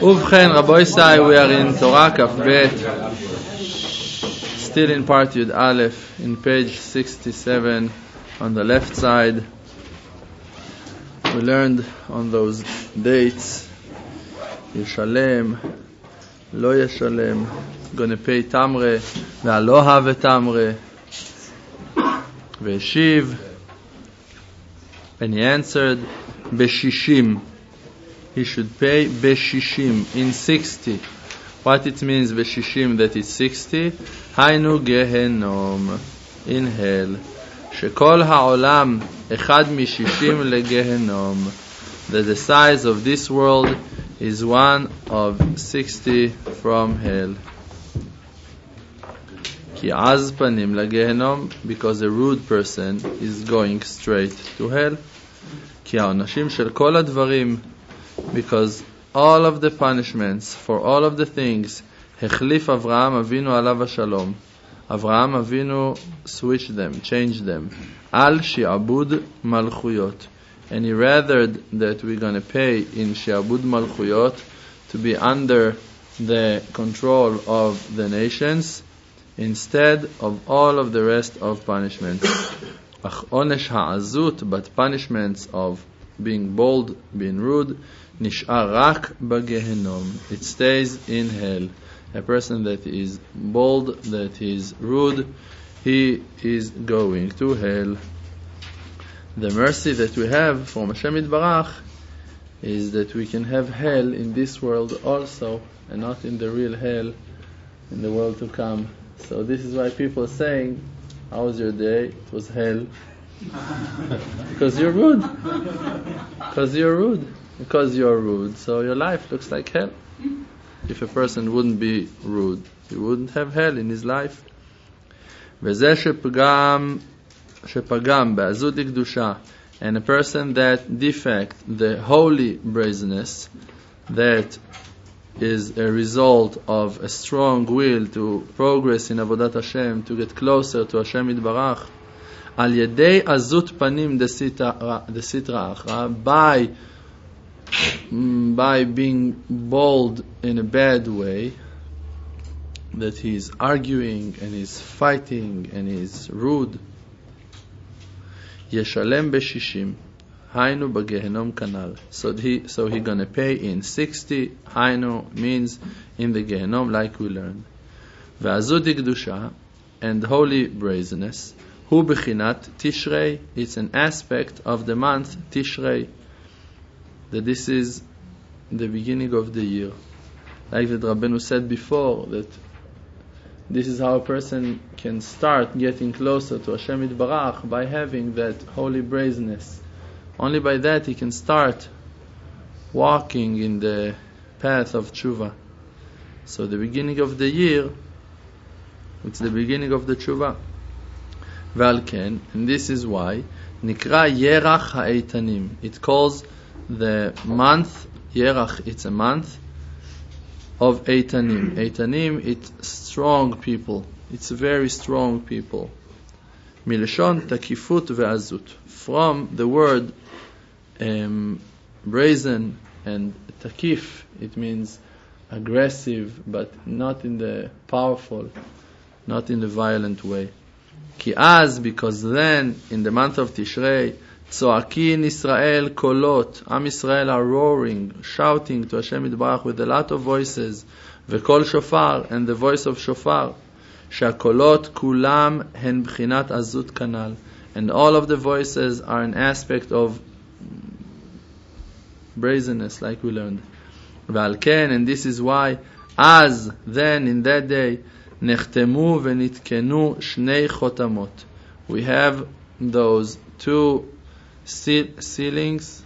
Ubchen, Rabbi Isai, we are in Torah Kaf Bet, still in part Yud Aleph, in page 67 on the left side. We learned on those dates, Yeshalem, Lo Yeshalem, gonna pay Tamre, Ve'alo have Tamre, Ve'eshiv, and he answered, Beshishim. He should pay Beshishim, in 60. What it means Beshishim, that it's 60? Hainu Gehenom, in hell. Shekol ha'olam echad mishishim legehenom. That the size of this world is one of 60 from hell. Ki az panim legehenom, because a rude person is going straight to hell. Ki ha'onashim shel kol advarim, because all of the punishments for all of the things, Hechlif Avraham Avinu alav hashalom. Avraham Avinu switched them, changed them. Al shi'abud malchuyot. And he rathered that we're going to pay in shi'abud malchuyot, to be under the control of the nations, instead of all of the rest of punishments. Ach onesh ha'azut, but punishments of being bold, being rude, nish'ar rak b'gehenom. It stays in hell. A person that is bold, that is rude, he is going to hell. The mercy that we have from Hashem Yitbarach is that we can have hell in this world also, and not in the real hell in the world to come. So this is why people are saying, how was your day? It was hell. Because you're rude. Because you're rude. Because you're rude. So your life looks like hell. If a person wouldn't be rude, he wouldn't have hell in his life. וזה שפגם בעזות לקדושה, and a person that defect the holy brazenness, that is a result of a strong will to progress in Avodat Hashem, to get closer to Hashem Yitbarach, al yedei azut panim desitra achra, by being bold in a bad way, that he's arguing and he's fighting and he's rude, yeshalem beshishim, hainu b'gehenom kanal. So he gonna pay in 60. Hainu means in the Gehenom, like we learned. Ve'azut ikdusha, and holy brazenness, hu b'chinat Tishrei, it's an aspect of the month Tishrei, that this is the beginning of the year. Like that Rabbeinu said before, that this is how a person can start getting closer to Hashem Yitbarach, by having that holy brazenness. Only by that he can start walking in the path of tshuva. So the beginning of the year, it's the beginning of the tshuva. Valken, and this is why Nikra Yerach Ha'eitanim. It calls the month Yerach. It's a month of Eitanim. Eitanim, it's strong people. It's very strong people. Mileshon takifut ve'azut. From the word brazen and takif, it means aggressive, but not in the powerful, not in the violent way. Ki az, because then in the month of Tishrei, Tzoakin Israel kolot, Am Yisrael are roaring, shouting to Hashem Yitbarach with a lot of voices, Vekol shofar, and the voice of shofar, Shakolot kulam hen b'chinat azut kanal, and all of the voices are an aspect of brazenness, like we learned. V'alken, and this is why, as, then, in that day, nechtemu v'nitkenu shnei chotamot. We have those two seals,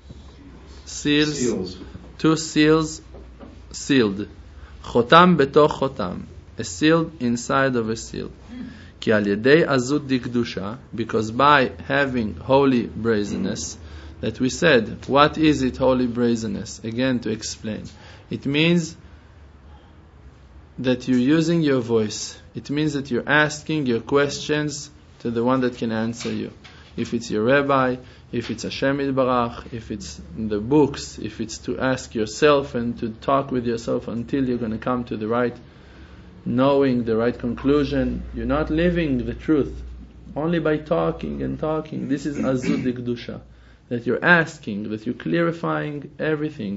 two seals sealed. Chotam betoch chotam, a seal inside of a seal. Ki al yedei azut dikdusha, because by having holy brazenness, that we said, what is it, holy brazenness? Again, to explain. It means that you're using your voice. It means that you're asking your questions to the one that can answer you. if it's your rabbi, if it's Hashem Yitbarach, if it's in the books, if it's to ask yourself and to talk with yourself until you're going to come to the right knowing, the right conclusion. You're not living the truth. Only by talking and talking. This is Azud Kedusha. That you're asking, that you're clarifying everything.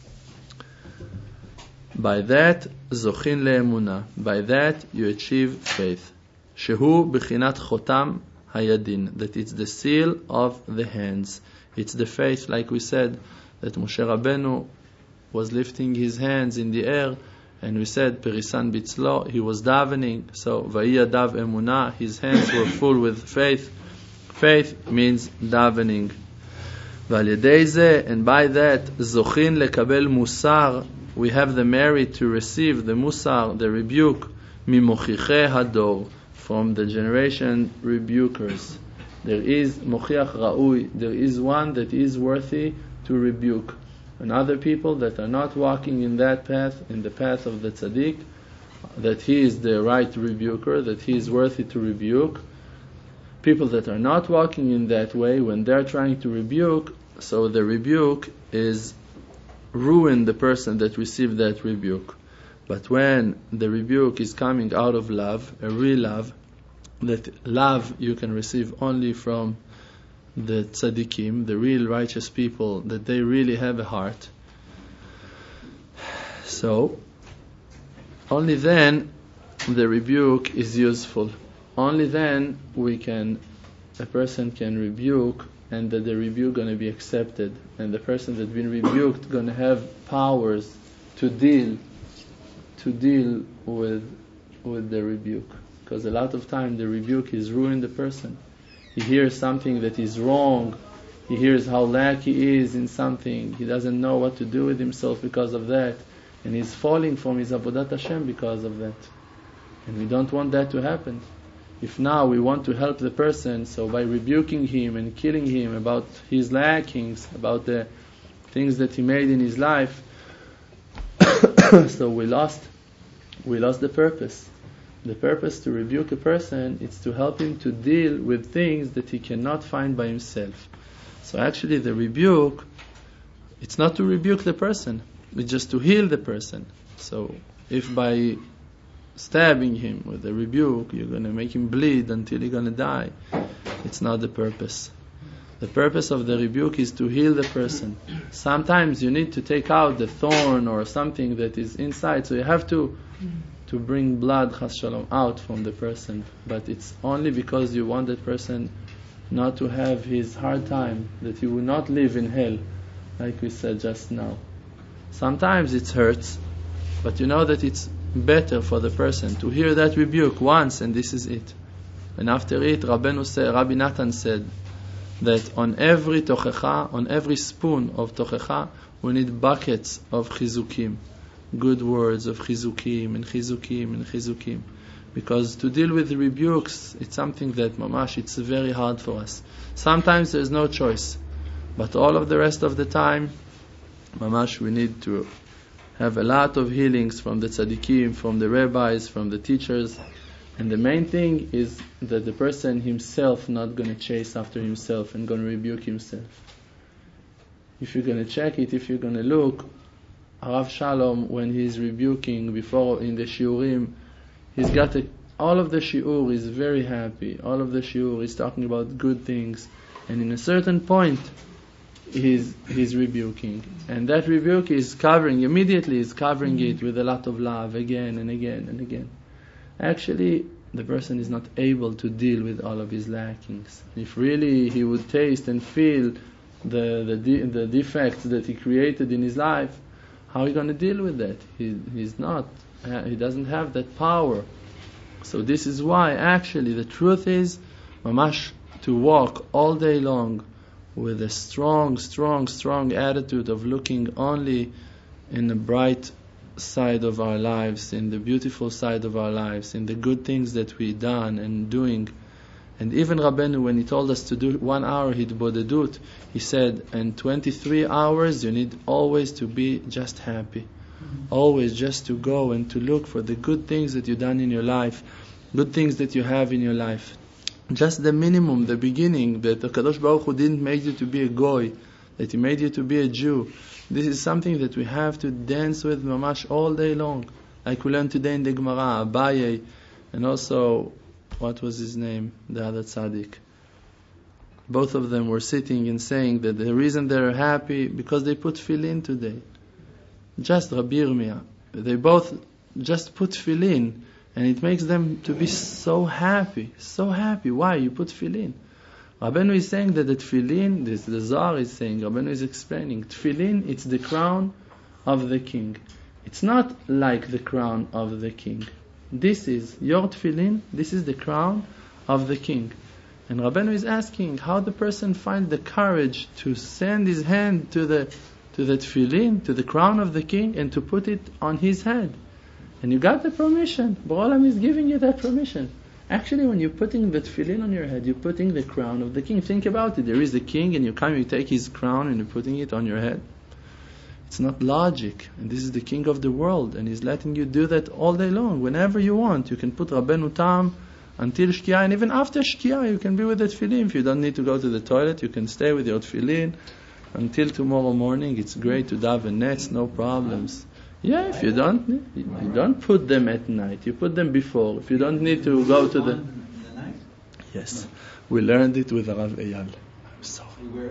By that, Zochin le'emunah. By that, you achieve faith. Shehu b'chinat chotam hayadin. That it's the seal of the hands. It's the faith, like we said, that Moshe Rabbeinu was lifting his hands in the air, and we said, Perisan bitzlo, he was davening. So, Vayiyadav emunah, his hands were full with faith. Faith means davening. V'al yedei zeh, and by that, Zochin lekabel musar, we have the merit to receive the musar, the rebuke, mimochiche hador, from the generation rebukers. There is mochiach ra'ui, there is one that is worthy to rebuke. And other people that are not walking in that path, in the path of the tzaddik, that he is the right rebuker, that he is worthy to rebuke. People that are not walking in that way, when they're trying to rebuke, so the rebuke is ruin the person that received that rebuke. But when the rebuke is coming out of love, a real love, that love you can receive only from the tzaddikim, the real righteous people, that they really have a heart. So, only then the rebuke is useful. Only then a person can rebuke, and that the rebuke going to be accepted, and the person that's been rebuked going to have powers to deal with the rebuke. Because a lot of time the rebuke is ruining the person. He hears something that is wrong. He hears how lack he is in something. He doesn't know what to do with himself because of that. And he's falling from his Avodat Hashem because of that. And we don't want that to happen. If now we want to help the person, so by rebuking him and killing him about his lackings, about the things that he made in his life, so we lost the purpose. The purpose to rebuke a person is to help him to deal with things that he cannot find by himself. So actually the rebuke, it's not to rebuke the person, it's just to heal the person. So if by stabbing him with a rebuke you're going to make him bleed until he's going to die, it's not the purpose. The purpose of the rebuke is to heal the person. Sometimes you need to take out the thorn or something that is inside, so you have to bring blood, chas shalom, out from the person. But it's only because you want that person not to have his hard time, that he will not live in hell, like we said just now. Sometimes it hurts, but you know that it's better for the person to hear that rebuke once, and this is it. And after it, Rabbi Natan said that on every tochecha, on every spoon of tochecha, we need buckets of chizukim, good words of chizukim and chizukim and chizukim. Because to deal with rebukes, it's something that mamash, it's very hard for us. Sometimes there's no choice, but all of the rest of the time, mamash, we need to have a lot of healings from the tzaddikim, from the rabbis, from the teachers. And the main thing is that the person himself not going to chase after himself and going to rebuke himself. If you're going to check it, if you're going to look, Rav Shalom, when he's rebuking before in the shiurim, he's got all of the shiur is very happy. All of the shiur is talking about good things. And in a certain point, he's rebuking. And that rebuke is covering it with a lot of love again and again and again. Actually, the person is not able to deal with all of his lackings. If really he would taste and feel the defects that he created in his life, how are you going to deal with that? He doesn't have that power. So this is why actually the truth is, mamash, to walk all day long with a strong attitude of looking only in the bright side of our lives, in the beautiful side of our lives, in the good things that we done and doing. And even Rabbeinu, when he told us to do 1 hour hitbodedut, he said, in 23 hours you need always to be just happy. Always just to go and to look for the good things that you've done in your life, good things that you have in your life. Just the minimum, the beginning, that the Kadosh Baruch Hu didn't make you to be a goy, that He made you to be a Jew. This is something that we have to dance with mamash all day long. Like we learned today in the Gemara, Abaye, and also, what was his name? The other tzaddik. Both of them were sitting and saying that the reason they're happy, because they put tefillin today. Just Rabbi Yirmiyah. They both just put tefillin. And it makes them to be so happy, so happy. Why? You put tefillin. Rabbeinu is saying that the tefillin, the Zohar is saying, Rabbeinu is explaining, tefillin, it's the crown of the king. It's not like the crown of the king. This is your tefillin, this is the crown of the king. And Rabbeinu is asking how the person finds the courage to send his hand to the tefillin, to the crown of the king, and to put it on his head. And you got the permission. B'olam is giving you that permission. Actually, when you're putting the tefillin on your head, you're putting the crown of the king. Think about it. There is the king, and you come, you take his crown, and you're putting it on your head. It's not logic. And this is the king of the world, and he's letting you do that all day long. Whenever you want, you can put Rabbeinu Tam until Shkia, and even after Shkia, you can be with the tefillin. If you don't need to go to the toilet, you can stay with your tefillin until tomorrow morning. It's great to daven nets, no problems. Yeah, if you don't put them at night. You put them before. If you don't need to go to the night. Yes, we learned it with Rav Eyal. I'm sorry.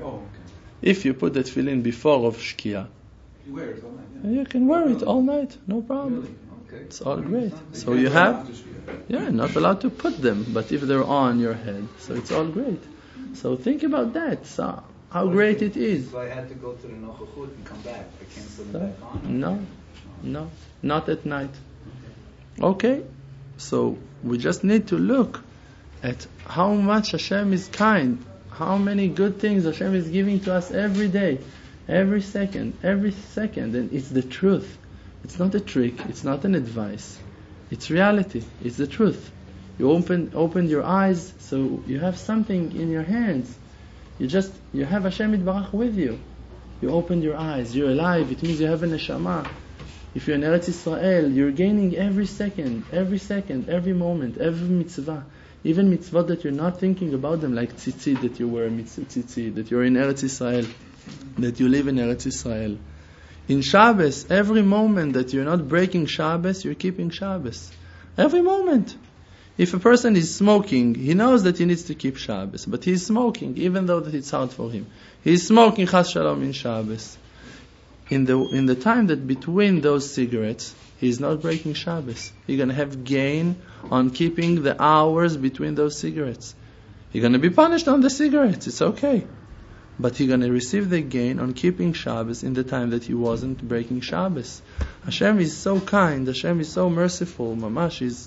If you put the tefillin before of Shkia, you wear it all night. You can wear it all night, no problem. Really? Okay. It's all great. So you have, not allowed to put them, but if they're on your head, so it's all great. So think about that. So how great it is. So I had to go to the Nochachut and come back. I can't put them back on. No, not at night. Okay, so we just need to look at how much Hashem is kind, how many good things Hashem is giving to us every day, every second, and it's the truth. It's not a trick, it's not an advice. It's reality, it's the truth. You open your eyes, so you have something in your hands. You have Hashem Yitbarach with you. You opened your eyes, you're alive, it means you have a neshama. If you're in Eretz Yisrael, you're gaining every second, every moment, every mitzvah. Even mitzvah that you're not thinking about them, like tzitzit, that you wear a tzitzit, that you're in Eretz Yisrael, that you live in Eretz Yisrael. In Shabbos, every moment that you're not breaking Shabbos, you're keeping Shabbos. Every moment. If a person is smoking, he knows that he needs to keep Shabbos, but he's smoking, even though that it's hard for him. He's smoking Chas Shalom in Shabbos. In the time that between those cigarettes, he's not breaking Shabbos. He's going to have gain on keeping the hours between those cigarettes. He's going to be punished on the cigarettes. It's okay. But he's going to receive the gain on keeping Shabbos in the time that he wasn't breaking Shabbos. Hashem is so kind. Hashem is so merciful. Mamash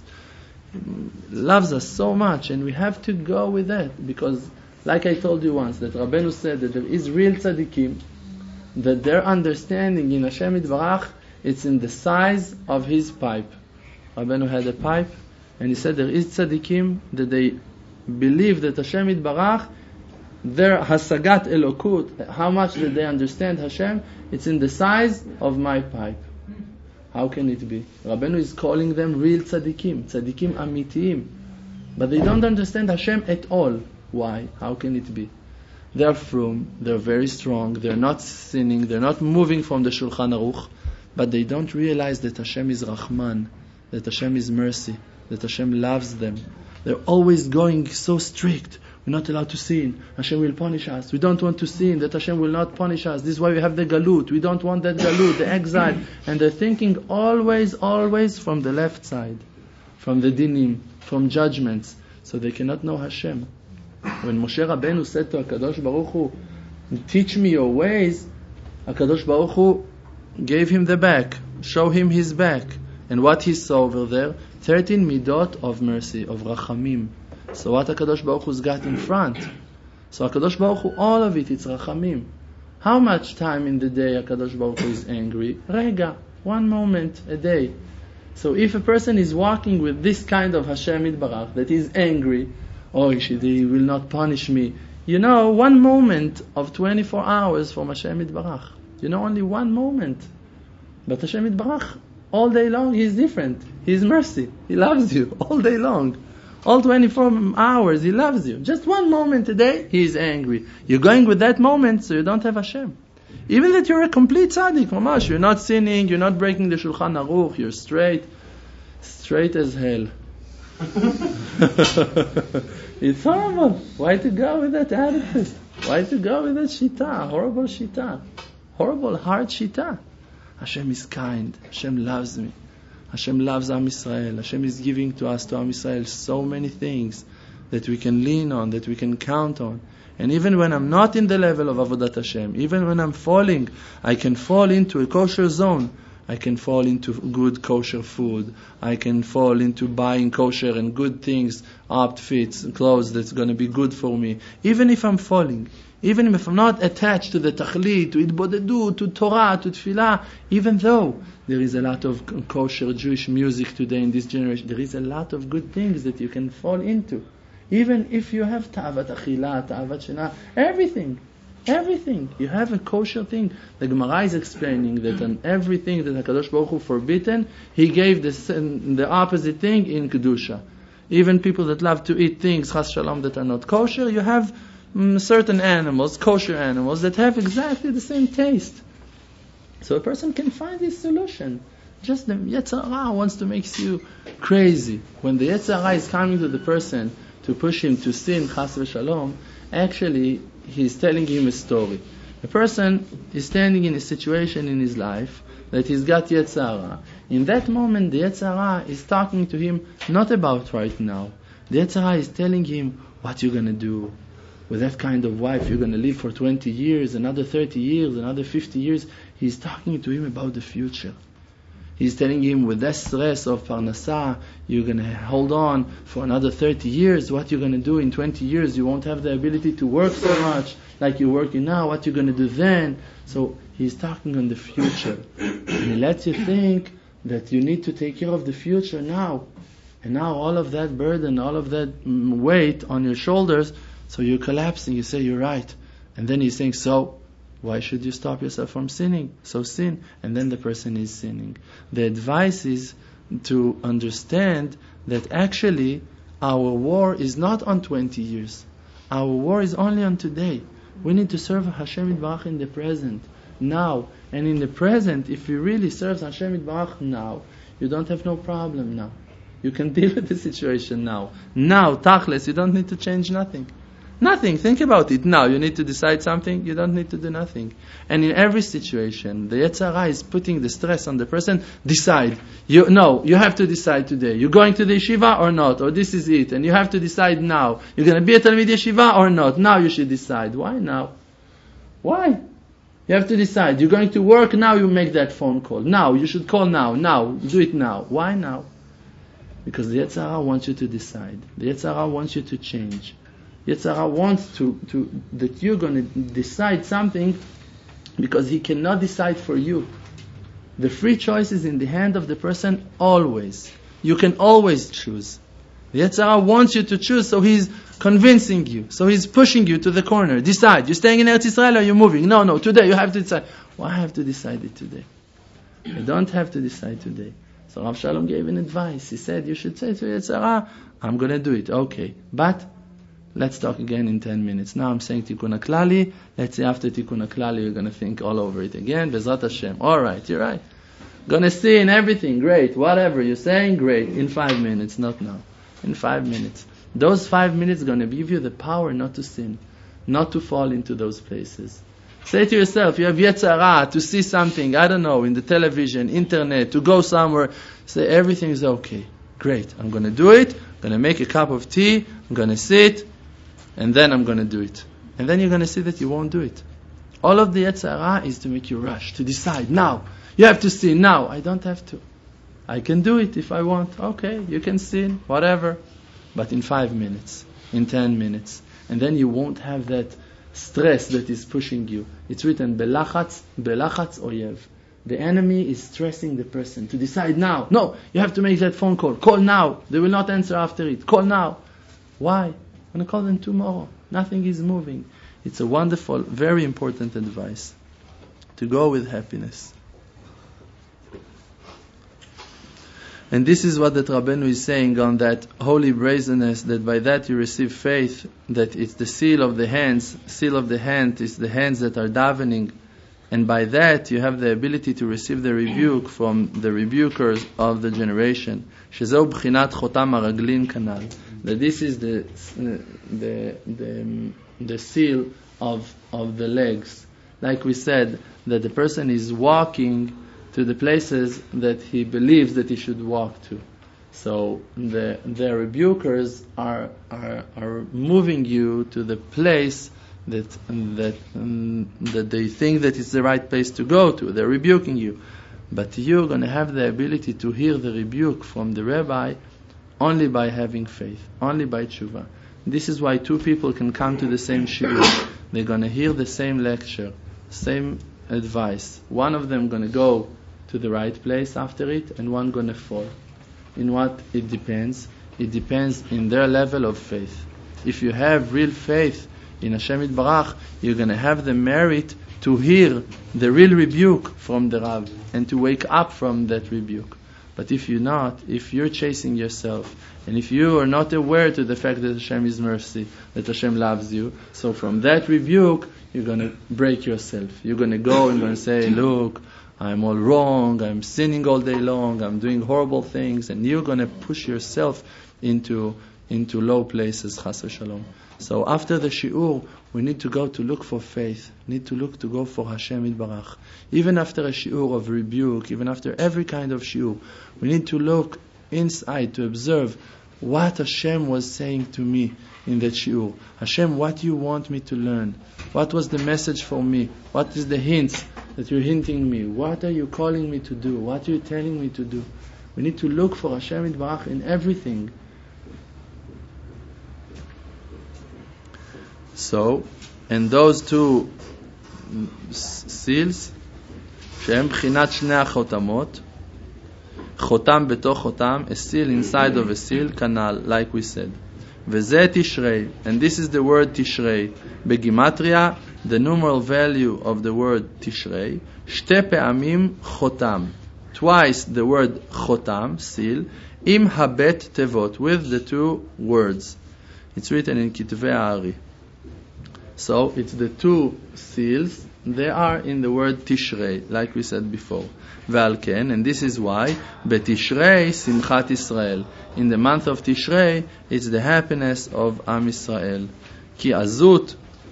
loves us so much. And we have to go with that. Because, like I told you once, that Rabbeinu said that there is real tzaddikim, that their understanding in Hashem Yitbarach, it's in the size of his pipe. Rabbeinu had a pipe, and he said there is tzaddikim that they believe that Hashem Yitbarach, their hasagat elokut, how much that they understand Hashem, it's in the size of my pipe. How can it be? Rabbeinu is calling them real tzaddikim amitiyim, but they don't understand Hashem at all. Why? How can it be? They're frum, they're very strong, they're not sinning, they're not moving from the Shulchan Aruch, but they don't realize that Hashem is Rahman, that Hashem is mercy, that Hashem loves them. They're always going so strict. We're not allowed to sin. Hashem will punish us. We don't want to sin, that Hashem will not punish us. This is why we have the galut. We don't want that galut, the exile. And they're thinking always from the left side, from the dinim, from judgments. So they cannot know Hashem. When Moshe Rabbeinu said to HaKadosh Baruch Hu, teach me your ways, HaKadosh Baruch Hu gave him the back, show him his back. And what he saw over there, 13 midot of mercy, of rachamim. So what HaKadosh Baruch Hu's got in front? So HaKadosh Baruch Hu, all of it, it's rachamim. How much time in the day HaKadosh Baruch Hu is angry? Rega, 1 moment a day. So if a person is walking with this kind of Hashem Yitbarach, that is angry, he will not punish me. 1 moment of 24 hours from Hashem Yitbarach. Only 1 moment. But Hashem Yitbarach, all day long, He is different. He is mercy. He loves you all day long. All 24 hours, He loves you. Just one moment today, He is angry. You're going with that moment, so you don't have Hashem. Even that you're a complete tzaddik, mamash, you're not sinning, you're not breaking the Shulchan Aruch, you're straight as hell. It's horrible. Why to go with that attitude? Why to go with that shita? Horrible shita. Horrible, hard shita. Hashem is kind. Hashem loves me. Hashem loves Am Yisrael. Hashem is giving to us, to Am Yisrael, so many things that we can lean on, that we can count on. And even when I'm not in the level of Avodat Hashem, even when I'm falling, I can fall into a kosher zone. I can fall into good kosher food. I can fall into buying kosher and good things, outfits, clothes that's going to be good for me. Even if I'm falling, even if I'm not attached to the tachlit, to itbodedu, to Torah, to tefillah, even though there is a lot of kosher Jewish music today in this generation, there is a lot of good things that you can fall into. Even if you have ta'avat achila, ta'avat shena, everything. You have a kosher thing. The Gemara is explaining that on everything that HaKadosh Baruch Hu forbidden, He gave the opposite thing in Kedusha. Even people that love to eat things, chas shalom, that are not kosher, you have certain animals, kosher animals, that have exactly the same taste. So a person can find this solution. Just the Yetzer Hara wants to make you crazy. When the Yetzer Hara is coming to the person to push him to sin, chas v'shalom, actually, he's telling him a story. A person is standing in a situation in his life that he's got Yetzer Hara. In that moment, the Yetzer Hara is talking to him not about right now. The Yetzer Hara is telling him what you're going to do. With that kind of wife, you're going to live for 20 years, another 30 years, another 50 years. He's talking to him about the future. He's telling him with that stress of parnasah, you're going to hold on for another 30 years. What you're going to do in 20 years, you won't have the ability to work so much like you're working now. What you're going to do then? So he's talking on the future. And he lets you think that you need to take care of the future now. And now all of that burden, all of that weight on your shoulders, so you're collapsing. You say, you're right. And then he's saying, so why should you stop yourself from sinning? So sin. And then the person is sinning. The advice is to understand that actually our war is not on 20 years. Our war is only on today. We need to serve Hashem Yitbarach in the present, now. And in the present, if you really serve Hashem Yitbarach now, you don't have no problem now. You can deal with the situation now. Now, tachlis, you don't need to change nothing. Nothing. Think about it now. You need to decide something. You don't need to do nothing. And in every situation, the Yetzer Hara is putting the stress on the person. Decide. You have to decide today. You're going to the yeshiva or not? Or this is it. And you have to decide now. You're going to be a Talmid yeshiva or not? Now you should decide. Why now? Why? You have to decide. You're going to work now. You make that phone call. Now. You should call now. Now. Do it now. Why now? Because the Yetzer Hara wants you to decide. The Yetzer Hara wants you to change. Yetzer Hara wants that you're going to decide something because he cannot decide for you. The free choice is in the hand of the person always. You can always choose. The Yetzer Hara wants you to choose, so he's convincing you. So he's pushing you to the corner. Decide. You're staying in Eretz Yisrael or you're moving? No, today you have to decide. Why I have to decide it today? I don't have to decide today. So Rav Shalom gave an advice. He said, you should say to Yetzer Hara, I'm going to do it. Okay. But let's talk again in 10 minutes. Now I'm saying Tikkun HaKlali. Let's say after Tikkun HaKlali, you're going to think all over it again. Bezrat Hashem. All right, you're right. Going to see in everything. Great. Whatever you're saying, great. In 5 minutes, not now. In 5 minutes. Those 5 minutes are going to give you the power not to sin. Not to fall into those places. Say to yourself, you have Yetzer Hara to see something, I don't know, in the television, internet, to go somewhere. Say everything is okay. Great. I'm going to do it. I'm going to make a cup of tea. I'm going to sit. And then I'm going to do it. And then you're going to see that you won't do it. All of the Yetzer Hara is to make you rush, to decide now. You have to sin now. I don't have to. I can do it if I want. Okay, you can sin, whatever. But in 5 minutes, in 10 minutes. And then you won't have that stress that is pushing you. It's written, Belachatz oyev. The enemy is stressing the person to decide now. No, you have to make that phone call. Call now. They will not answer after it. Call now. Why? I'm going to call them tomorrow. Nothing is moving. It's a wonderful, very important advice. To go with happiness. And this is what the Rabbeinu is saying on that holy brazenness, that by that you receive faith, that it's the seal of the hands. Seal of the hand is the hands that are davening. And by that you have the ability to receive the rebuke from the rebukers of the generation. Shezeu b'chinat chotam haraglin kanal. That this is the seal of the legs. Like we said, that the person is walking to the places that he believes that he should walk to. So the rebukers are moving you to the place that they think that it's the right place to go to. They're rebuking you. But you're going to have the ability to hear the rebuke from the rabbi only by having faith, only by tshuva. This is why two people can come to the same shiur. They're going to hear the same lecture, same advice. One of them going to go to the right place after it, and one going to fall. In what it depends? It depends in their level of faith. If you have real faith in Hashem Yitbarach, you're going to have the merit to hear the real rebuke from the Rav and to wake up from that rebuke. But if you're not, if you're chasing yourself, and if you are not aware to the fact that Hashem is mercy, that Hashem loves you, so from that rebuke, you're going to break yourself. You're going to go and going to say, look, I'm all wrong, I'm sinning all day long, I'm doing horrible things, and you're going to push yourself into low places, chas v'shalom. So after the shiur, we need to go to look for faith, need to look to go for Hashem Yitbarach. Even after a shiur of rebuke, even after every kind of shiur, we need to look inside to observe what Hashem was saying to me in that shiur. Hashem, what do you want me to learn? What was the message for me? What is the hints that you're hinting me? What are you calling me to do? What are you telling me to do? We need to look for Hashem Yitbarach in everything. So, and those two seals, שהם בחינת שני החותמות, חותם בתוך חותם, a seal inside of a seal, כנ"ל, like we said. וזה תשרי, and this is the word תשרי. בגימטריה, the numeral value of the word תשרי, שתי פעמים חותם. Twice the word חותם, seal, עם הבית תיבות, with the two words. It's written in כתבי הארי. So it's the two seals, they are in the word Tishrei, like we said before. Ve'al ken, and this is why, Betishrei Simchat Israel. In the month of Tishrei, it's the happiness of Am Yisrael. Ki azut,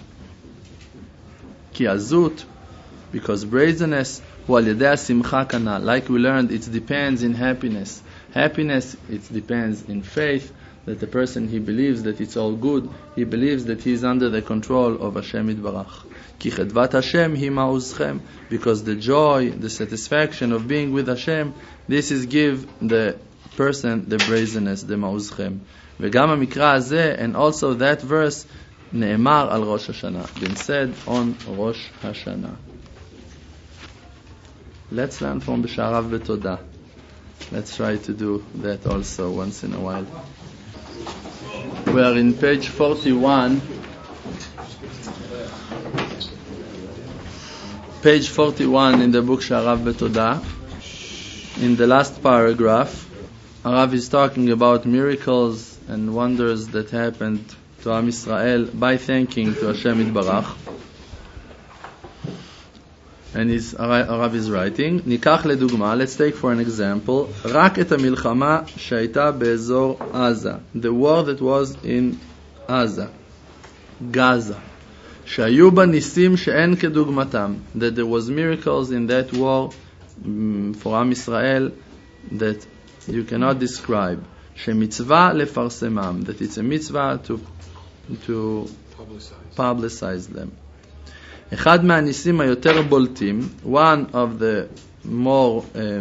because brazenness, wal yedei simcha kana. Like we learned, it depends in happiness. Happiness, it depends in faith. That the person, he believes that it's all good, he believes that he is under the control of Hashem Yitbarach. Ki chedvat Hashem hi ma'uzchem, because the joy, the satisfaction of being with Hashem, this is give the person the brazenness, the ma'uzchem. V'gam ha'mikra hazeh, and also that verse, ne'emar al Rosh Hashanah, been said on Rosh Hashanah. Let's learn from B'sharav B'todah. Let's try to do that also once in a while. We are in page 41. Page 41 in the book Sha'arav B'todah. In the last paragraph, Arav is talking about miracles and wonders that happened to Am Yisrael by thanking to Hashem Yitbarach. And Arav is writing, ניקח לדוגמה, let's take for an example, רק את המלחמה שהייתה באזור עזה, the war that was in עזה, Gaza, שהיו בה ניסים שאין כדוגמתם, that there was miracles in that war for Am Yisrael that you cannot describe, שמצווה לפרסמם, that it's a mitzvah to publicize them. אחד מהניסים היותר בולטים, one of the more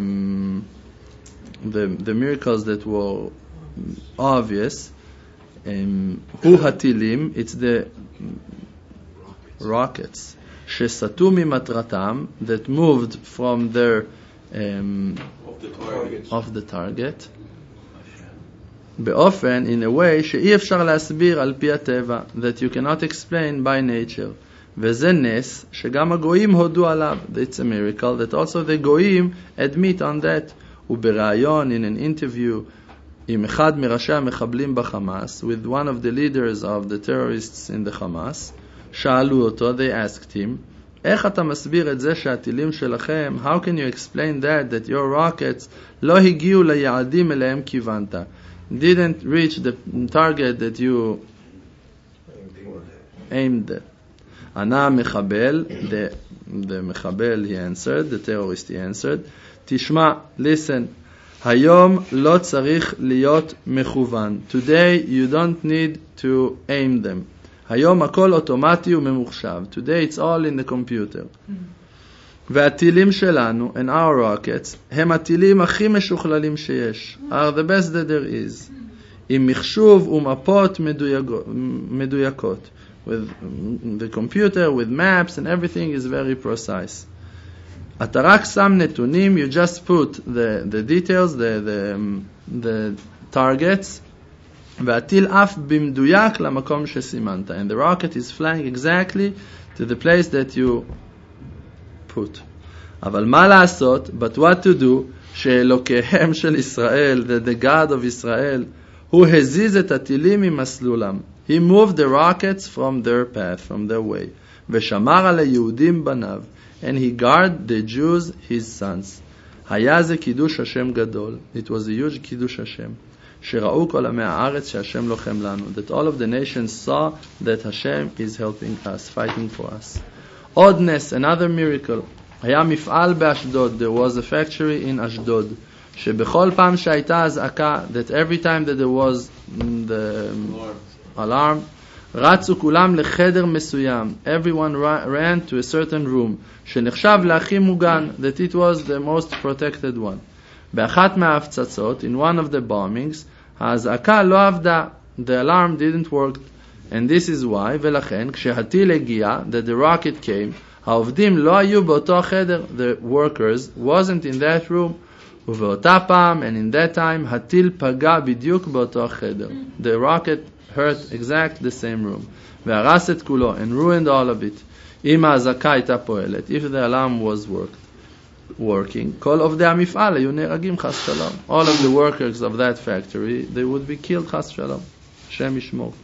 the miracles that were obvious, הוא הטילים, it's the rockets, שסטו ממטרתם, that moved from their of the target, באופן, in a way, שאי אפשר להסביר על פי הטבע, that you cannot explain by nature. וזה נס שגם הגויים הודו עליו. It's a miracle that also the goyim admit on that. ובראיון, in an interview, עם אחד מראשי המחבלים בחמאס, with one of the leaders of the terrorists in the Hamas, שאלו אותו, they asked him, איך אתה מסביר את זה שהטילים שלכם, how can you explain that your rockets לא הגיעו ליעדים אליהם כיוונת, didn't reach the target that you aimed at. ענה המחבל, the מחבל he answered, the terrorist he answered, תשמע, listen, היום לא צריך להיות מכוון. Today you don't need to aim them. היום הכל אוטומטי וממוחשב. Today it's all in the computer. והטילים שלנו, and our rockets, הם הטילים הכי משוכללים שיש. Are the best that there is. עם מחשוב ומפות מדויקות. With the computer, with maps and everything is very precise. אתה רק שם נתונים, you just put the details, the targets, והטיל אף במדויק למקום שסימנת. And the rocket is flying exactly to the place that you put. אבל מה לעשות, but what to do, שאלוקיהם של ישראל, the God of Israel, הוא הזיז את הטילים ממסלולם. He moved the rockets from their path, from their way. ושמר על היהודים בניו. And he guarded the Jews, his sons. היה זה קידוש השם גדול. It was a huge קידוש השם. שראו כל עמי הארץ שהשם לוחם לנו. That all of the nations saw that Hashem is helping us, fighting for us. עוד נס, another miracle. היה מפעל באשדוד. There was a factory in אשדוד. שבכל פעם שהייתה אזעקה, that every time that there was the alarm, רצו כולם לחדר מסוים. Everyone ran to a certain room. שנחשב להכי מוגן, that it was the most protected one. באחת מההפצצות, in one of the bombings, האזעקה לא עבדה. The alarm didn't work. And this is why, ולכן, כשהטיל הגיע, that the rocket came, העובדים לא היו באותו החדר. The workers wasn't in that room. ובאותה פעם, and in that time, הטיל פגע בדיוק באותו החדר. The rocket hurt exact the same room. והרס את כולו, and ruined all of it. אם ההזקה הייתה פועלת, if the alarm was working, כל עובדי המפעל היו נהרגים חס שלום. All of the workers of that factory, they would be killed חס שלום. השם ישמור.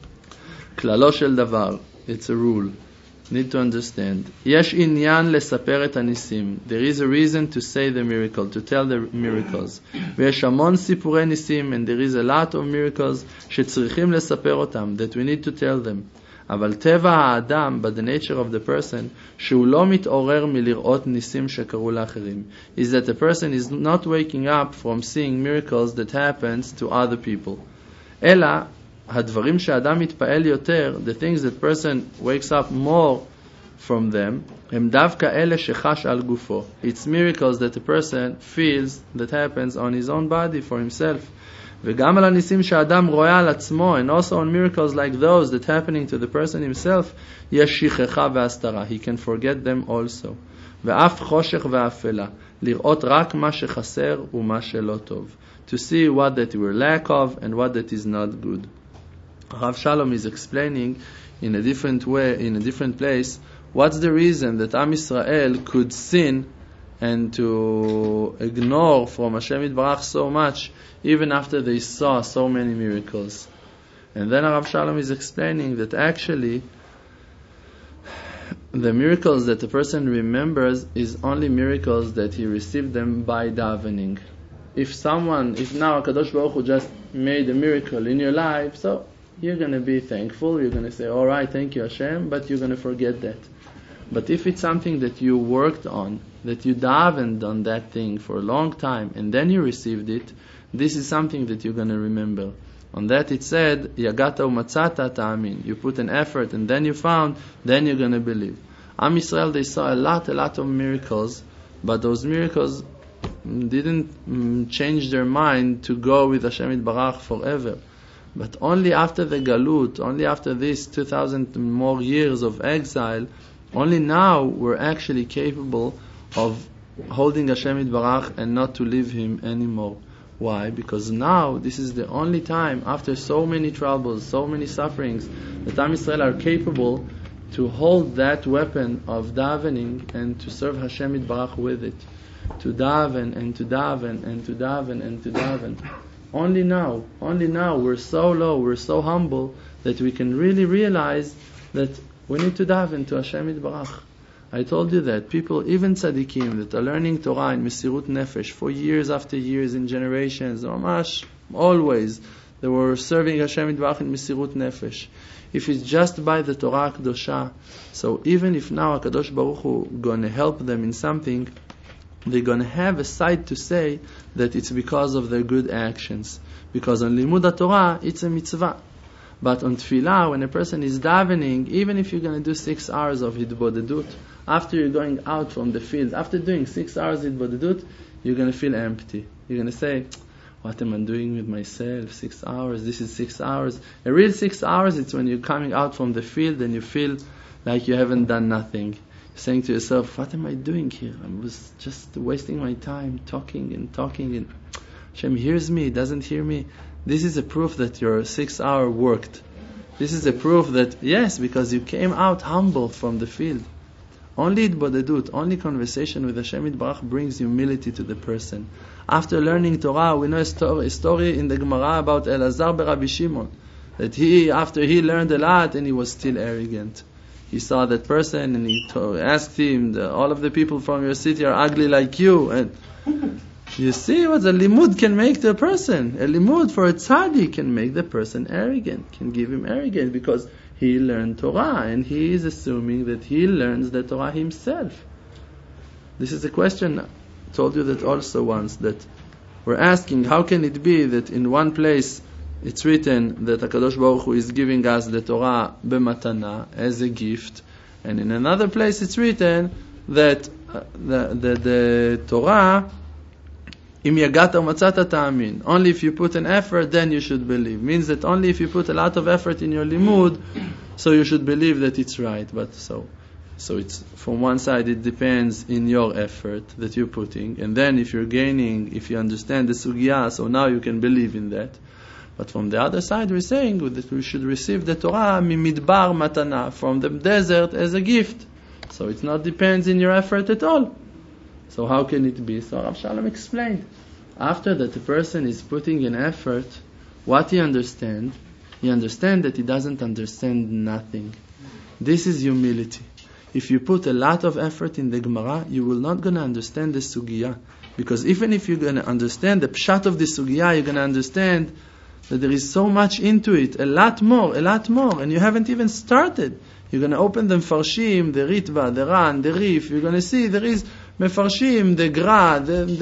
כללו של דבר, it's a rule. Need to understand. יש עניין לספר את הניסים. There is a reason to say the miracle, to tell the miracles. ויש המון סיפורי ניסים, and there is a lot of miracles שצריכים לספר אותם, that we need to tell them. אבל טבע האדם, by the nature of the person, שהוא לא מתעורר מלראות ניסים שקרו לאחרים, is that the person is not waking up from seeing miracles that happens to other people. אלא, הדברים שאדם מתפעל יותר, the things that person wakes up more from them, הם דווקא אלה שחש על גופו. It's miracles that a person feels that happens on his own body for himself. וגם על הניסים שהאדם רואה על עצמו, and also on miracles like those that happening to the person himself, יש שכחה והסתרה. He can forget them also. ואף חושך ואפלה, לראות רק מה שחסר ומה שלא טוב. To see what that we lack of and what that is not good. Rav Shalom is explaining in a different way, in a different place, what's the reason that Am Yisrael could sin and to ignore from Hashem Yitbarach so much, even after they saw so many miracles. And then Rav Shalom is explaining that actually the miracles that a person remembers is only miracles that he received them by davening. If now HaKadosh Baruch Hu just made a miracle in your life, so you're going to be thankful, you're going to say, all right, thank you Hashem, but you're going to forget that. But if it's something that you worked on, that you davened on that thing for a long time, and then you received it, this is something that you're going to remember. On that it said, Yagata umatzata ta'amin. You put an effort and then you found, then you're going to believe. Am Yisrael, they saw a lot of miracles, but those miracles didn't change their mind to go with Hashem Yitbarach forever. But only after the Galut, only after this 2,000 more years of exile, only now we're actually capable of holding Hashem Yitbarach and not to leave Him anymore. Why? Because now this is the only time, after so many troubles, so many sufferings, that Am Yisrael are capable to hold that weapon of davening and to serve Hashem Yitbarach with it. to daven and to daven and to daven and to daven. Only now we're so low, we're so humble that we can really realize that we need to daven to Hashem Yitbarach. I told you that people, even tzaddikim, that are learning Torah in Mesirut Nefesh for years after years, in generations, mamash, always, they were serving Hashem Yitbarach in Mesirut Nefesh. If it's just by the Torah Kedosha, so even if now HaKadosh Baruch Hu gonna help them in something, they're gonna have a side to say that it's because of their good actions. Because on Limud Torah, it's a mitzvah. But on Tefillah, when a person is davening, even if you're going to do 6 hours of Hitbodedut, after you're going out from the field, after doing 6 hours Hitbodedut, you're going to feel empty. You're going to say, what am I doing with myself? 6 hours, this is 6 hours. A real 6 hours, it's when you're coming out from the field and you feel like you haven't done nothing. You're saying to yourself, what am I doing here? I was just wasting my time talking and Hashem hears me, doesn't hear me. This is a proof that your 6 hour worked. This is a proof that, yes, because you came out humble from the field. Only Hitbodedut, only conversation with Hashem Yitbarach brings humility to the person. After learning Torah, we know a story in the Gemara about Elazar Rabbi Shimon. That after he learned a lot and he was still arrogant. He saw that person and he asked him, all of the people from your city are ugly like you. And you see what a limud can make to a person. A limud for a tzaddik can make the person arrogant, can give him arrogant because he learned Torah and he is assuming that he learns the Torah himself. This is a question, I told you that also once, that we're asking, how can it be that in one place it's written that HaKadosh Baruch Hu is giving us the Torah b'matana, as a gift, and in another place it's written that the Torah, Im yagata u'matzata ta'amin. Only if you put an effort, then you should believe. Means that only if you put a lot of effort in your limud, so you should believe that it's right. But so it's from one side it depends in your effort that you're putting, and then if you're gaining, if you understand the sugya, so now you can believe in that. But from the other side, we're saying that we should receive the Torah mimidbar matana, from the desert as a gift. So it not depends in your effort at all. So how can it be? So Rav Shalom explained. After that the person is putting an effort, what he understands that he doesn't understand nothing. This is humility. If you put a lot of effort in the Gemara, you will not going to understand the sugya. Because even if you're going to understand the pshat of the sugya, you're going to understand that there is so much into it, a lot more, and you haven't even started. You're going to open the Mefarshim, the Ritva, the Ran, the Rif, you're going to see there is Mefarshim, the Gra,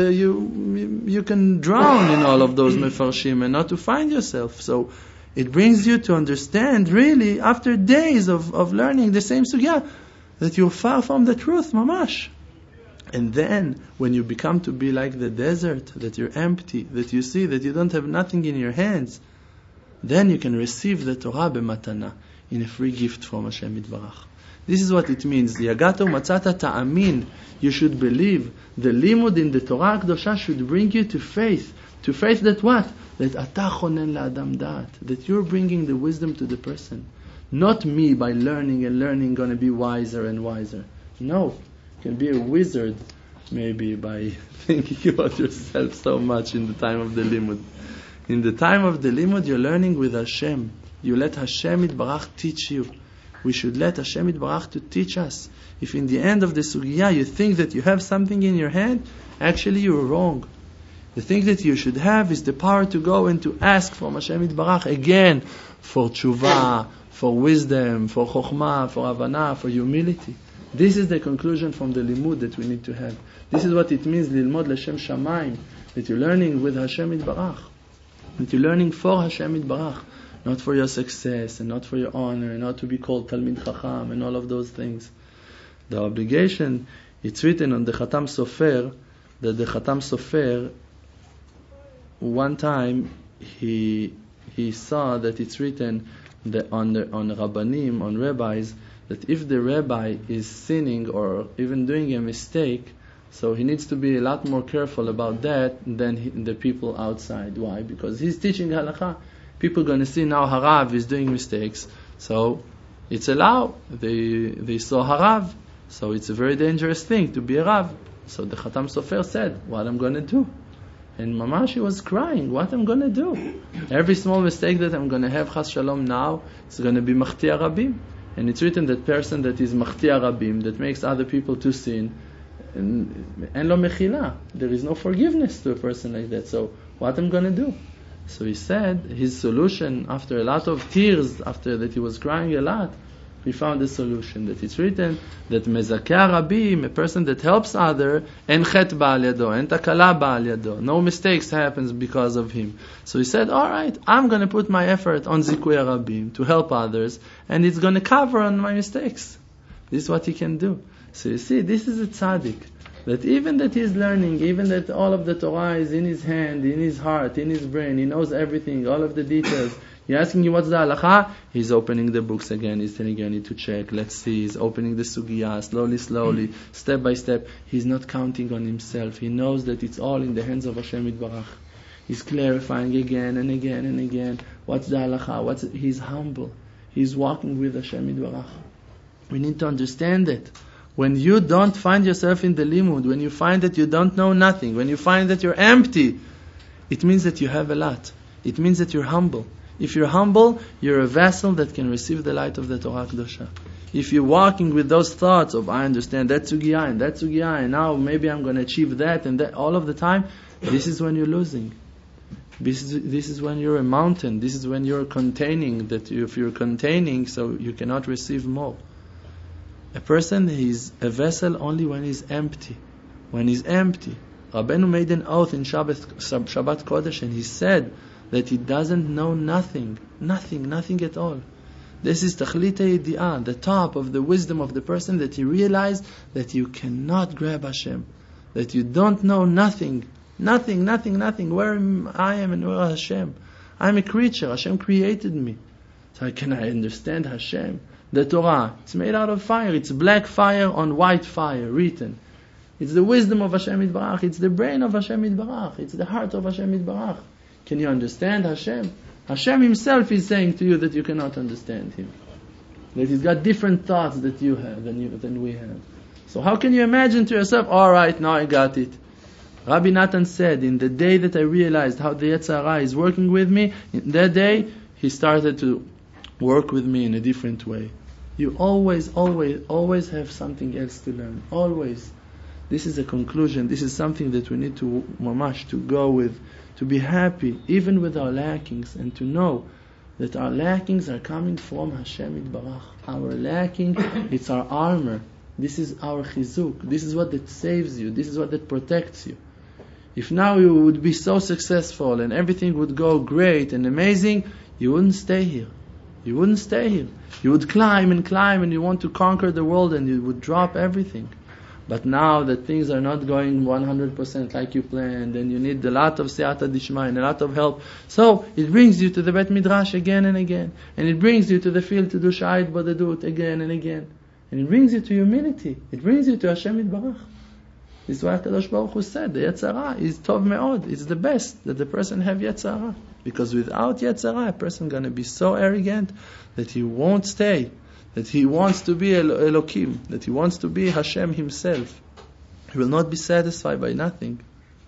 you can drown in all of those Mefarshim and not to find yourself. So it brings you to understand really, after days of learning the same sugya, that you're far from the truth, mamash. And then, when you become to be like the desert, that you're empty, that you see that you don't have nothing in your hands, then you can receive the Torah b'matana, in a free gift from Hashem Yitbarach. This is what it means. Yagata u'matzata ta'amin. You should believe. The limud in the Torah Kedosha should bring you to faith. To faith that what? That ata chonen la'adam da'at. That you're bringing the wisdom to the person. Not me by learning and learning going to be wiser and wiser. No. You can be a wizard maybe by thinking about yourself so much in the time of the limud. In the time of the limud you're learning with Hashem. You let Hashem Yitbarach teach you. We should let Hashem Yitbarach to teach us. If in the end of the sugya you think that you have something in your hand, actually you are wrong. The thing that you should have is the power to go and to ask from Hashem Yitbarach again for tshuva, for wisdom, for chokhmah, for havana, for humility. This is the conclusion from the limud that we need to have. This is what it means, lilmod l'shem shamayim, that you're learning with Hashem Yitbarach, that you're learning for Hashem Yitbarach, not for your success and not for your honor, and not to be called Talmid Chacham and all of those things. The obligation, it's written on the Khatam Sofer, that the Khatam Sofer, one time he saw that it's written that on Rabbanim, on rabbis, that if the rabbi is sinning or even doing a mistake, so he needs to be a lot more careful about that than the people outside. Why? Because he's teaching halakha. People are going to see now Harav is doing mistakes, so it's allowed. They saw Harav, so it's a very dangerous thing to be a Rav. So the Khatam Sofer said, what I'm going to do? And Mamashi was crying, what I'm going to do? Every small mistake that I'm going to have, Chas Shalom, now, is going to be Machtia Rabim. And it's written that person that is Machtia Rabim, that makes other people to sin, and lo mechila, there is no forgiveness to a person like that. So what I'm going to do? So he said, his solution, after a lot of tears, after that he was crying a lot, we found a solution, that it's written that mezakeh rabim, a person that helps other, en chet ba'al yado, en takala ba'al yado, no mistakes happens because of him. So he said, all right, I'm going to put my effort on zikui rabim to help others, and it's going to cover on my mistakes. This is what he can do. So you see, this is a tzaddik, that even that he's learning, even that all of the Torah is in his hand, in his heart, in his brain, he knows everything, all of the details. You're asking him what's the halacha? He's opening the books again. He's telling you, I need to check. Let's see. He's opening the sugya, slowly, step by step. He's not counting on himself. He knows that it's all in the hands of Hashem Yitbarach. He's clarifying again and again and again. What's the halacha? He's humble. He's walking with Hashem Yitbarach. We need to understand it. When you don't find yourself in the limud, when you find that you don't know nothing, when you find that you're empty, it means that you have a lot. It means that you're humble. If you're humble, you're a vessel that can receive the light of the Torah Kedosha. If you're walking with those thoughts of, I understand that sugya and now maybe I'm going to achieve that and that all of the time, this is when you're losing. This is when you're a mountain. This is when you're containing, that if you're containing, so you cannot receive more. A person is a vessel only when he's empty. When he's empty. Rabbeinu made an oath in Shabbat Kodesh, and he said that he doesn't know nothing at all. This is Tachlit HaYedi'ah, the top of the wisdom of the person, that he realized that you cannot grab Hashem, that you don't know nothing, where I am and where Hashem. I'm a creature, Hashem created me. So how can I understand Hashem? The Torah, it's made out of fire, it's black fire on white fire, written. It's the wisdom of Hashem Yitbarach, it's the brain of Hashem Yitbarach, it's the heart of Hashem Yitbarach. Can you understand Hashem? Hashem himself is saying to you that you cannot understand him. That he's got different thoughts that you have than we have. So how can you imagine to yourself, alright, now I got it. Rabbi Natan said, in the day that I realized how the Yetzer Hara is working with me, in that day, he started to work with me in a different way. You always have something else to learn. Always. This is a conclusion. This is something that we need to mamash, to go with, to be happy, even with our lackings, and to know that our lackings are coming from Hashem Yitbarach. Our lacking, it's our armor. This is our chizuk. This is what that saves you. This is what that protects you. If now you would be so successful and everything would go great and amazing, you wouldn't stay here. You wouldn't stay here. You would climb and you want to conquer the world, and you would drop everything. But now that things are not going 100% like you planned, and you need a lot of siyata dishma and a lot of help, so it brings you to the Bet Midrash again and again, and it brings you to the field to do sha'id bodedut again and again, and it brings you to humility. It brings you to Hashem Yitbarach. This is why HaKadosh Baruch Hu said the Yetzer Hara is tov me'od. It's the best that the person have Yetzer Hara, because without Yetzer Hara, a person gonna be so arrogant that he won't stay. That he wants to be Elokim, that he wants to be Hashem himself. He will not be satisfied by nothing.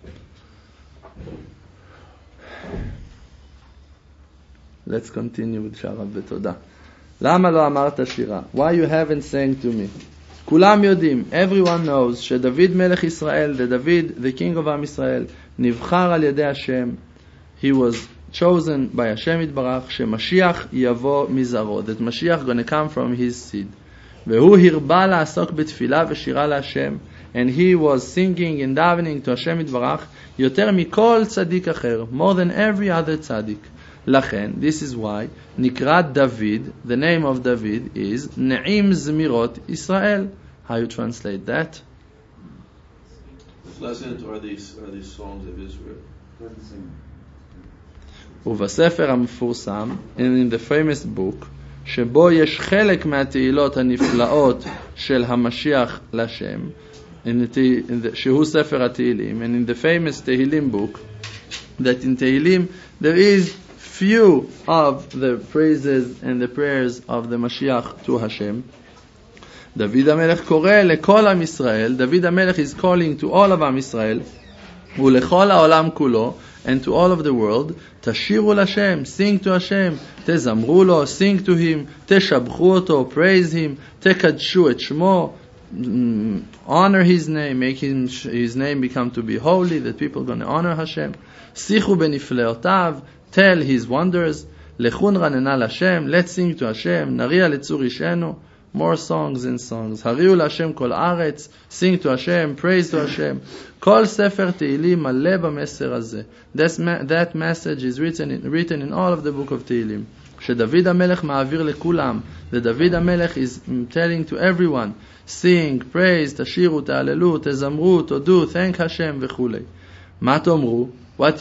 Let's continue with Sharav V'Todah. Lama lo amarta shira? Why you haven't sang to me? Kulam yodim, everyone knows, sheDavid Melech Israel, the David, the king of Am Israel, nivchar al yedei Hashem. He was chosen by Hashem Yitbarach, sheMashiach yavo mizaro, that Mashiach going to come from his seed. Vehu hirba la'asok betfilah v'shira laHashem, and he was singing and davening to Hashem Yitbarach, yoter mikol tzadik acher, more than every other tzadik. Lachen, this is why Nikrat David, the name of David is Ne'im Zmirot Israel. How you translate that? Pleasant are these songs of Israel. ובספר המפורסם, and in the famous book, שבו יש חלק מהתהילות הנפלאות של המשיח לשם, שהוא ספר התהילים, and in the famous Tehillim book, that in Tehillim there is few of the praises and the prayers of the Mashiach to Hashem. דוד המלך קורא לכל עם ישראל, דוד המלך is calling to all of עם ישראל, ולכל העולם כולו, and to all of the world, תשירו לשם, sing to השם, תזמרו לו, sing to him, תשבחו אותו, praise him, תקדשו את שמו, honor his name, make his name become to be holy, that people are going to honor Hashem, שיחו בנפלאותיו, tell his wonders, לכו נרננה לשם, let's sing to השם, נריע לצור אישנו, more songs and songs, הריעו להשם כל הארץ, sing to השם, praise to השם, כל ספר תהילים מלא במסר הזה. That message is written in all of the book of תהילים. שדוד המלך מעביר לכולם. ודוד המלך is telling to everyone, sing, praise, תשירו, תהללו, תזמרו, תודו, thank השם וכו'. מה תאמרו? What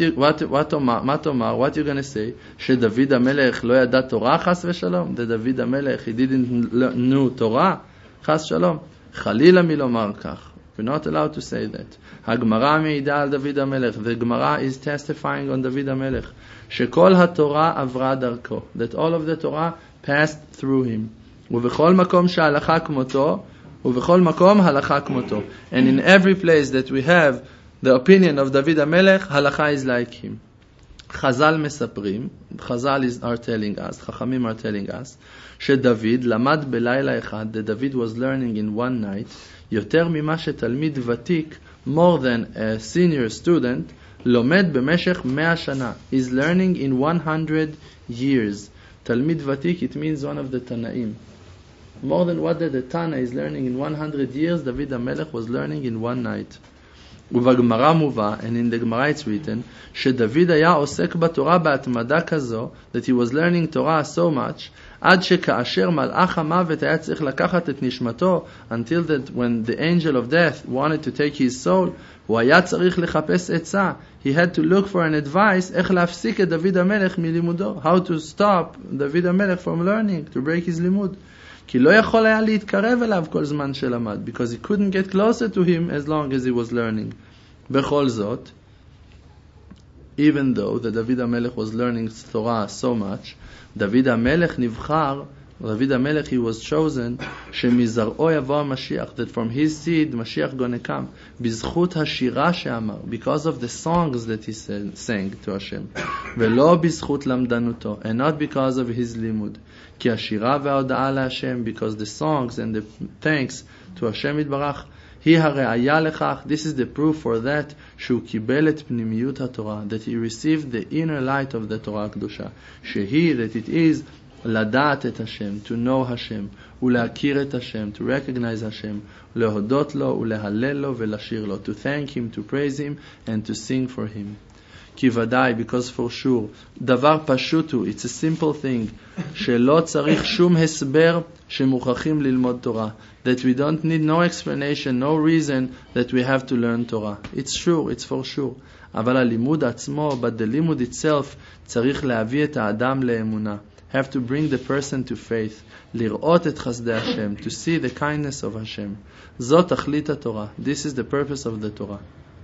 you're going to say? שדוד המלך לא ידע תורה חס ושלום? דוד המלך, he didn't know תורה חס שלום? חלילה מלומר כך. We're not allowed to say that. הגמרא מעידה על דוד המלך. The Gemara is testifying on דוד המלך. שכל התורה עברה דרכו. That all of the Torah passed through him. ובכל מקום שהלכה כמותו, ובכל מקום הלכה כמותו. And in every place that we have the opinion of David HaMelech, halacha is like him. Chazal מספרים, Chazal are telling us, Chachamim are telling us, שדוד למד בלילה אחד, that David was learning in one night, יותר ממה שתלמיד ותיק, more than a senior student, לומד במשך 100 שנה, is learning in 100 years. תלמיד ותיק, it means one of the Tanaim. More than what the Tana is learning in 100 years, David HaMelech was learning in one night. ובגמרא מובא, and in the Gemara it's written, שדוד היה עוסק בתורה בהתמדה כזו, that he was learning Torah so much, עד שכאשר מלאך המוות היה צריך לקחת את נשמתו, until that when the angel of death wanted to take his soul, הוא היה צריך לחפש עצה, he had to look for an advice, איך להפסיק את דוד המלך מלימודו, how to stop דוד המלך from learning, to break his לימוד. כי לא יכול היה להתקרב אליו כל זמן שלמד, because he couldn't get closer to him as long as he was learning. בכל זאת, even though that David HaMelech was learning Torah so much, David HaMelech נבחר, David HaMelech he was chosen, שמזרעו יבוא המשיח, that from his seed Mashiach gonna come, בזכות השירה שאמר, because of the songs that he sang to Hashem, ולא בזכות למדנותו, and not because of his לימוד. כי השירה וההודעה להשם, because the songs and the thanks to Hashem יתברך, היא הראיה לכך, this is the proof for that, שהוא קיבל את פנימיות התורה, that he received the inner light of the תורה הקדושה, שהיא, that it is, לדעת את השם, to know השם, ולהכיר את השם, to recognize השם, להודות לו ולהלל לו ולשיר לו, to thank him, to praise him, and to sing for him. כי ודאי, because for sure, דבר פשוט הוא, it's a simple thing, שלא צריך שום הסבר שמוכרחים ללמוד תורה, that we don't need no explanation, no reason that we have to learn Torah. It's true, it's for sure. אבל הלימוד עצמו, but the לימוד itself, צריך להביא את האדם לאמונה. Have to bring the person to faith, לראות את חסדי השם, to see the kindness of השם. זאת תכלית התורה. This is the purpose of the Torah.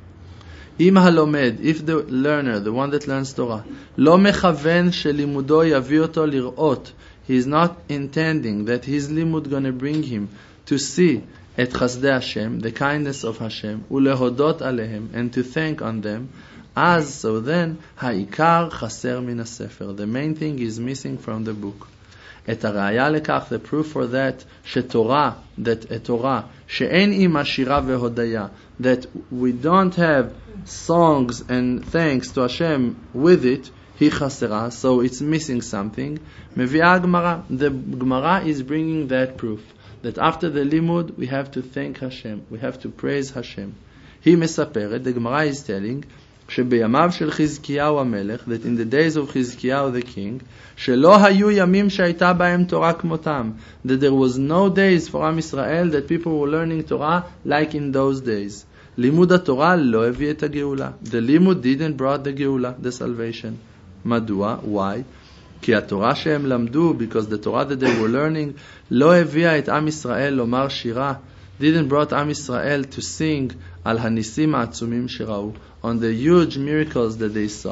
אם הלומד, if the learner, the one that learns Torah, לא מכוון שלימודו יביא אותו לראות, he is not intending that his לימוד going to bring him to see את חסדי השם, the kindness of השם, ולהודות עליהם, and to thank on them, אז, so then, העיקר חסר מן הספר. The main thing is missing from the book. את הראיה לכך, the proof for that, שתורה, that a Torah, שאין עמה שירה והודיה, that we don't have songs and thanks to Hashem with it, היא חסרה, so it's missing something. מביאה הגמרא. The Gemara is bringing that proof, that after the limud, we have to thank Hashem, we have to praise Hashem. היא מספרת, the Gemara is telling, שבימיו של חזקיהו המלך, that in the days of חזקיהו the king, שלא היו ימים שהייתה בהם תורה כמותם, that there was no days for עם ישראל that people were learning Torah like in those days. לימוד התורה לא הביא את הגאולה. The לימוד didn't brought the גאולה, the salvation. מדוע? Why? כי התורה שהם למדו, because the Torah that they were learning, לא הביאה את עם ישראל לומר שירה, didn't brought עם ישראל to sing על הניסים העצומים שראו, on the huge miracles that they saw.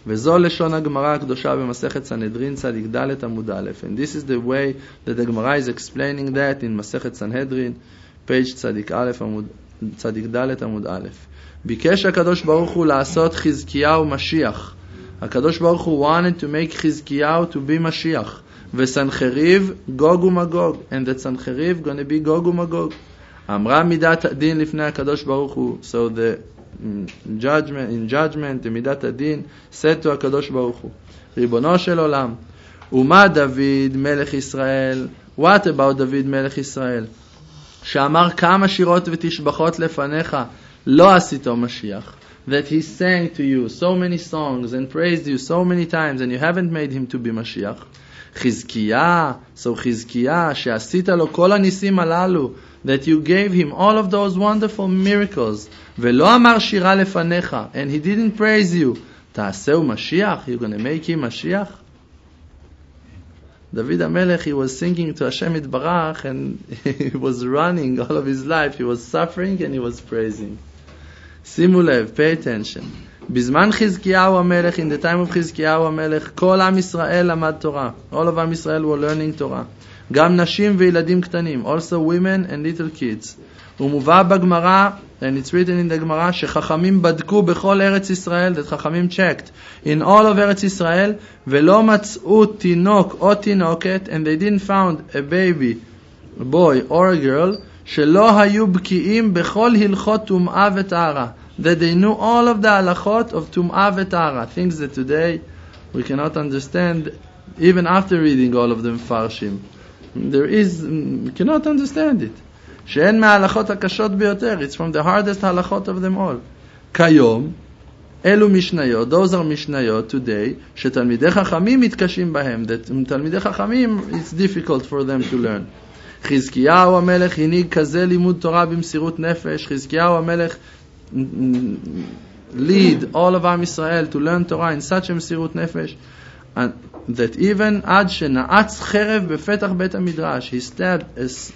וזו לשון הגמרא הקדושה במסכת סנהדרין צדיק ד' עמוד א'. And this is the way that the Gemara is explaining that in מסכת סנהדרין, page צדיק ד' עמוד א'. ביקש הקדוש ברוך הוא לעשות חזקיהו משיח. הקדוש ברוך הוא wanted to make חזקיהו to be משיח. וסנחריב גוג ומגוג. And that סנחריב going to be גוג ומגוג. אמרה מידת הדין לפני הקדוש ברוך הוא. So the judgment, the מידת הדין, said to הקדוש ברוך הוא, ריבונו של עולם, ומה דוד מלך ישראל? What about דוד מלך ישראל? שאמר כמה שירות ותשבחות לפניך, לא עשיתו משיח. That he sang to you so many songs and praised you so many times and you haven't made him to be משיח. חזקיה, so חזקיה, שעשית לו כל הניסים הללו, that you gave him all of those wonderful miracles, ולא אמר שירה לפניך, and he didn't praise you, תעשהו משיח, you're going to make him משיח? David HaMelech, he was singing to Hashem Yitbarach, and he was running all of his life, he was suffering and he was praising. שימו לב, pay attention. בזמן חזקיהו המלך, in the time of חזקיהו המלך, כל עם ישראל למד תורה. All of עם ישראל were learning תורה. גם נשים וילדים קטנים, also women and little kids. ומובא בגמרא, and it's written in the גמרא, שחכמים בדקו בכל ארץ ישראל, that חכמים checked in all of ארץ ישראל, ולא מצאו תינוק או תינוקת, and they didn't found a baby, a boy or a girl, שלא היו בקיאים בכל הלכות טומאה וטהרה. That they knew all of the halachot of טומאה וטהרה. Things that today we cannot understand, even after reading all of them farshim. We cannot understand it. שאין מההלכות הקשות ביותר. It's from the hardest halachot of them all. כיום, אלו משניות, those are משניות today, שתלמידי חכמים מתקשים בהם. That תלמידי חכמים, it's difficult for them to learn. חזקיהו המלך הנהיג כזה לימוד תורה במסירות נפש. חזקיהו המלך lead all of עם ישראל to learn Torah in such a מסירות נפש, and that even עד שנעץ חרב בפתח בית המדרש, he stabbed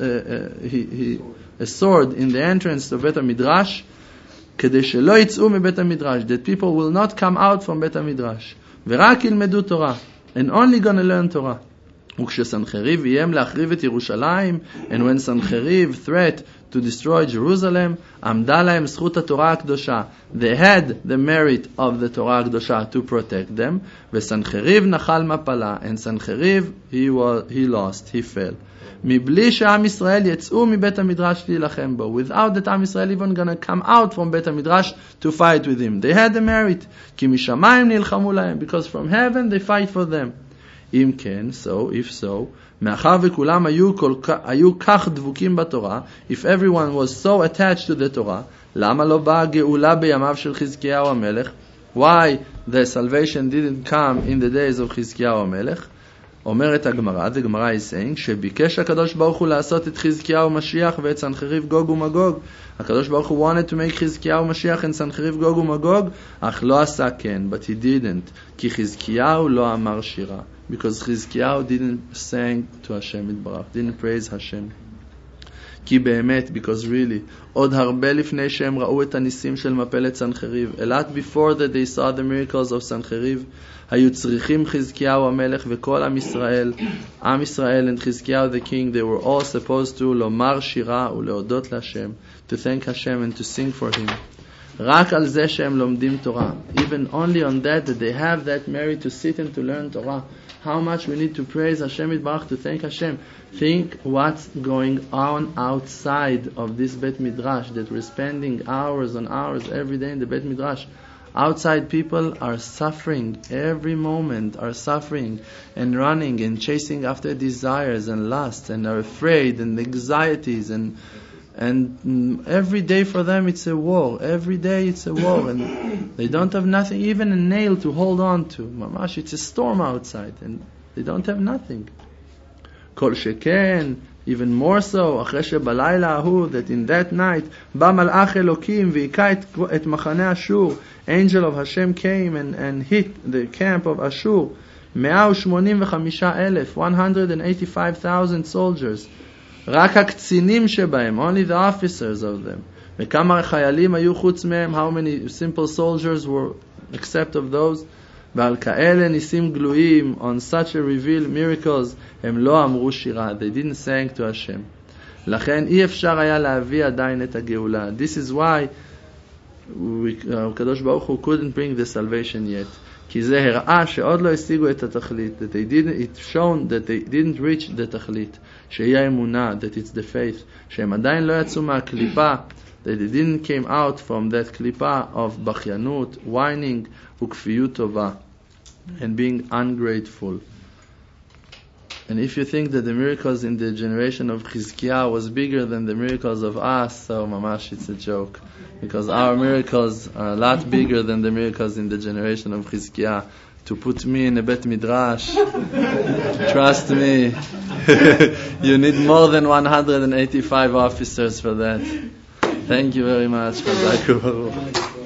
a sword in the entrance to בית המדרש, כדי שלא יצאו מבית המדרש, that people will not come out from בית המדרש, ורק ילמדו תורה, and only gonna learn Torah. וכשסנחריב איים להחריב את ירושלים, and when סנחריב threat to destroy Jerusalem, עמדה להם זכות התורה הקדושה. They had the merit of the Torah הקדושה to protect them, וסנחריב נחל מפלה, and סנחריב he lost, he fell. מבלי שעם ישראל יצאו מבית המדרש להילחם בו, without that עם ישראל even gonna come out from בית המדרש to fight with him. They had the merit, כי משמיים נלחמו להם, because from heaven they fight for them. אם כן, so, if so, מאחר וכולם היו כך דבוקים בתורה, if everyone was so attached to the Torah, למה לא באה גאולה בימיו של חזקיהו המלך? Why the salvation didn't come in the days of חזקיהו המלך? אומרת הגמרא, the Gemara is saying, שביקש הקדוש ברוך הוא לעשות את חזקיהו משיח ואת סנחריב גוג ומגוג. הקדוש ברוך הוא wanted to make חזקיהו משיח and סנחריב גוג ומגוג, אך לא עשה כן, but he didn't, כי חזקיהו לא אמר שירה. Because Chizkiyahu didn't sing to Hashem Yitbarach, didn't praise Hashem. כי באמת, because really, עוד הרבה לפני שהם ראו את הניסים של מפלת סנחריב, a lot before that they saw the miracles of סנחריב, היו צריכים חזקיהו המלך וכל עם ישראל, עם ישראל and חזקיהו the king, they were all supposed to לומר שירה ולהודות להשם, to thank Hashem and to sing for him. רק על זה שהם לומדים תורה. Even only on that they have that merit to sit and to learn Torah. How much we need to praise Hashem Yitbarach, to thank Hashem. Think what's going on outside of this Bet Midrash, that we're spending hours and hours every day in the Bet Midrash. Outside people are suffering, every moment are suffering and running and chasing after desires and lusts and are afraid and anxieties and every day for them it's a war. Every day it's a war, and they don't have nothing, even a nail to hold on to. Mamash, it's a storm outside, and they don't have nothing. Kol sheken, even more so, אחרי שבלילה ההוא, that in that night, בא מלאך אלוקים והיכה את מחנה אשור. Angel of Hashem came and hit the camp of Ashur. 185,000, 185,000 soldiers. רק הקצינים שבהם, only the officers of them. וכמה חיילים היו חוץ מהם, how many simple soldiers were except of those? ועל כאלה ניסים גלויים, on such a revealed miracles, הם לא אמרו שירה. They didn't sing to Hashem. לכן אי אפשר היה להביא עדיין את הגאולה. This is why הקדוש ברוך הוא couldn't bring the salvation yet. כי זה הראה שעוד לא השיגו את התכלית. That they didn't, it shown that they didn't reach the תכלית. שהיא האמונה, that it's the faith. שהם עדיין לא יצאו מהקליפה. That they didn't came out from that קליפה of בכיינות, whining וכפיות טובה. And being ungrateful. And if you think that the miracles in the generation of Chizkiah was bigger than the miracles of us, so mamash, it's a joke. Because our miracles are a lot bigger than the miracles in the generation of Chizkiah. To put me in a Bet Midrash, trust me, you need more than 185 officers for that. Thank you very much.